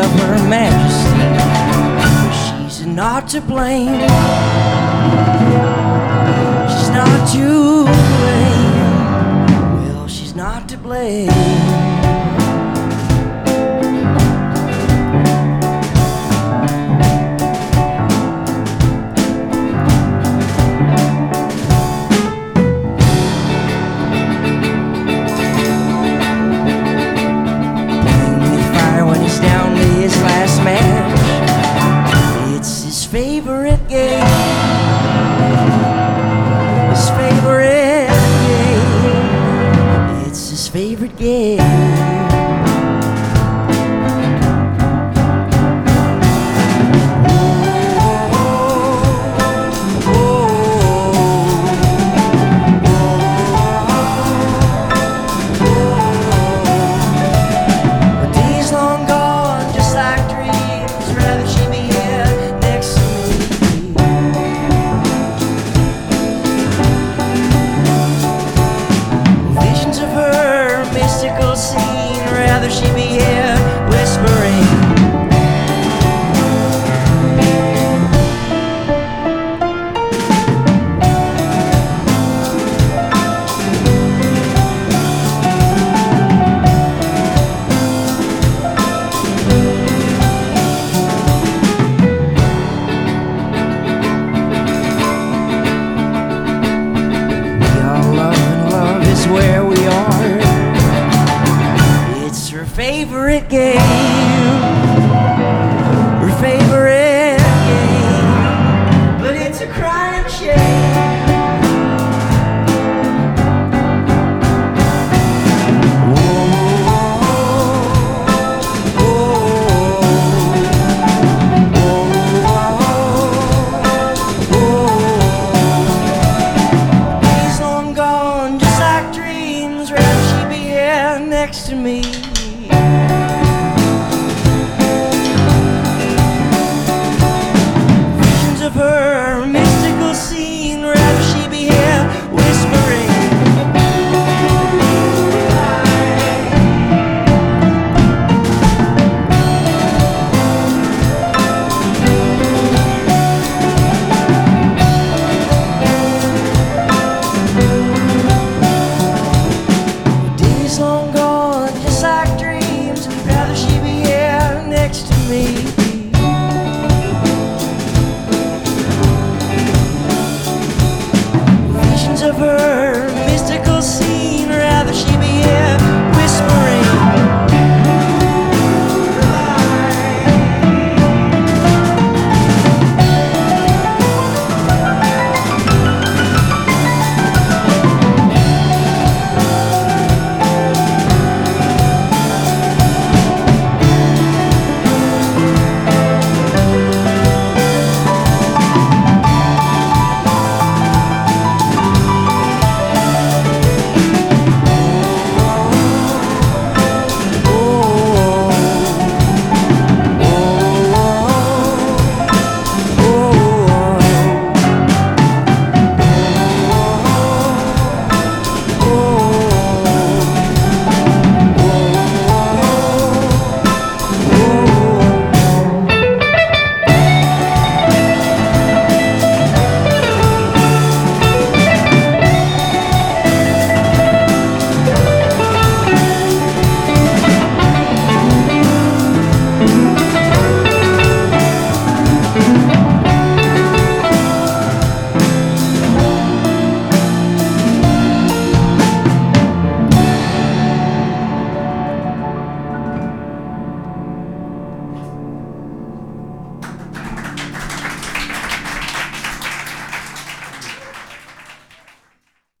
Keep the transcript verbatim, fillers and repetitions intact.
of Her Majesty. She's not to blame. She's not to blame. Well, she's not to blame. Favorite game, his favorite game, it's his favorite game. Rather she be here whispering. We all love and love is where we are. Her favorite game, her favorite game, but it's a crying shame. Days long gone, just like dreams. Rather she be here next to me. Of her mystical scene, rather she be here whispering. Days long gone, just like dreams, rather she be here next to me.